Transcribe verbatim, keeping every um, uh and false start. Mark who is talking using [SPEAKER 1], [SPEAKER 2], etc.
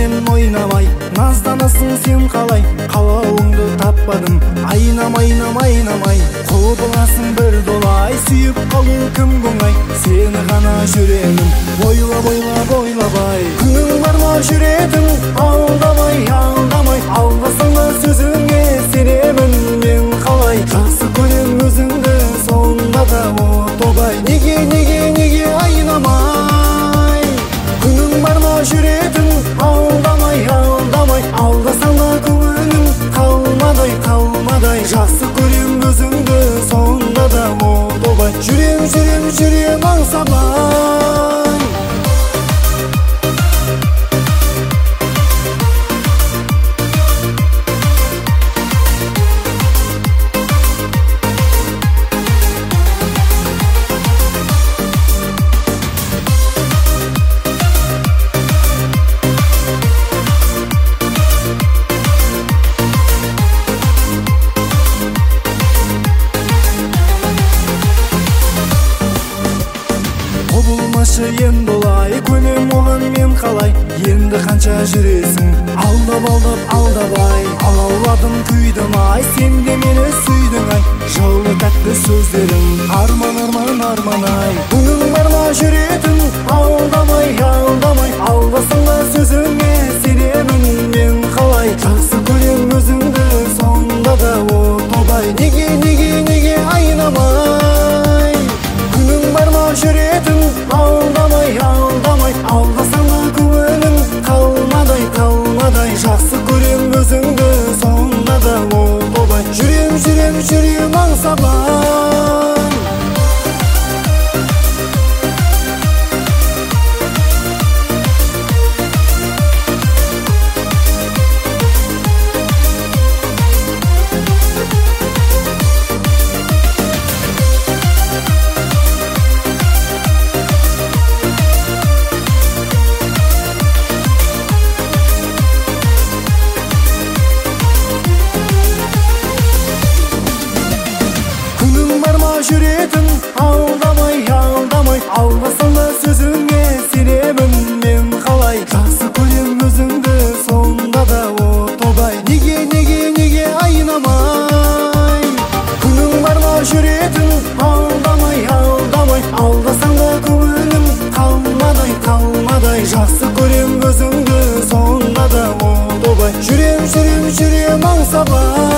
[SPEAKER 1] менен ойнамай, назданасың сен қалай, қалауыңды таппадым, айнам айнам айнамай. Құбыласың бір долай, сүйіп қалу кім оңай, сені ғана жүремін, ойлап ойлап ойлабай. Күнің бар ма жүретін, алдамай алдамай, алдасаң да сөзіңе сенемін мен қалай. Жақсы көрем өзіңді, сонда да отобай, неге неге неге айнамай. Күнің бар ма жүретін, алдамай алдамай, алдасаң да көңілің қалмадай қалмадай. Жақсы көрем өзіңді, сонда да отобай, жүрем жүрем жүрем аңсамай. Құбылмашы енді олай, көнем оған мен қалай. Енді қанша жүресің, алдап алдап алдабай. Алауладым күйдім ай, сен де мені сүйдің ай. Жылы тәтті сөздерің, арман арман арман ай. Күнің бар ма жүретін, алдамай алдамай, алдасаң да сөзіңе сенемін мен қалай. Жақсы көрем өзіңді, сонда да отобай, неге неге неге айнамай. Күнің бар ма жүретін, алдамай алдамай, алдасаң да көңілің қалмадай қалмадай. Жақсы көрем өзіңді, сонда да отобай, жүрем жүрем жүрем аңсамай. Жүретін, алдамай алдамай, алдасаң да сөзіңе сенемін мен қалай. Жақсы көрем өзіңді, сонда да отобай, неге неге неге айнамай. Күнің бар ма жүретін, алдамай алдамай, алдасаң да көңілің қалмадай қалмадай. Жақсы көрем өзіңді, сонда да отобай, жүрем жүрем жүрем аңсамай.